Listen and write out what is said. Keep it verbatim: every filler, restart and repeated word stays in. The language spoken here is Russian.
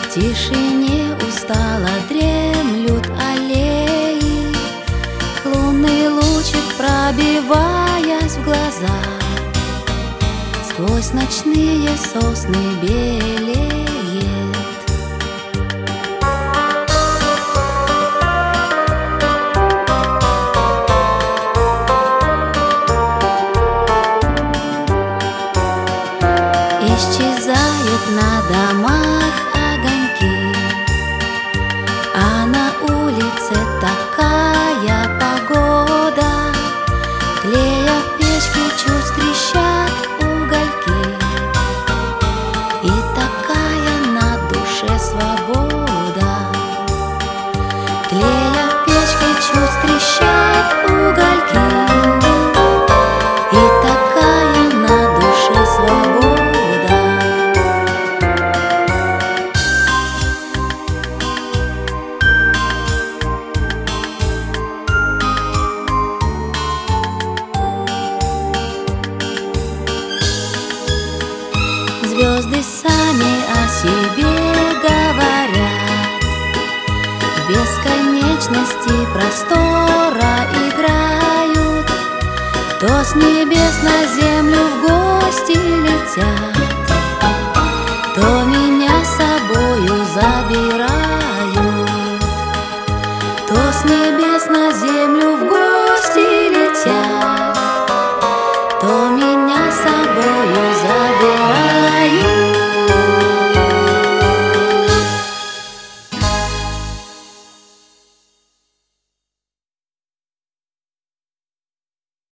В тишине устало дремлют аллеи, лунный лучик, пробиваясь в глаза, сквозь ночные сосны белеет. Исчезают на домах огоньки, а на улице такая погода. Клея в печке чуть трещат угольки, и такая на душе свобода. Клея в печке чуть трещат угольки, и такая на душе свобода. Звезды сами о себе говорят, в бесконечности простора играют, то с небес на землю в гости летят.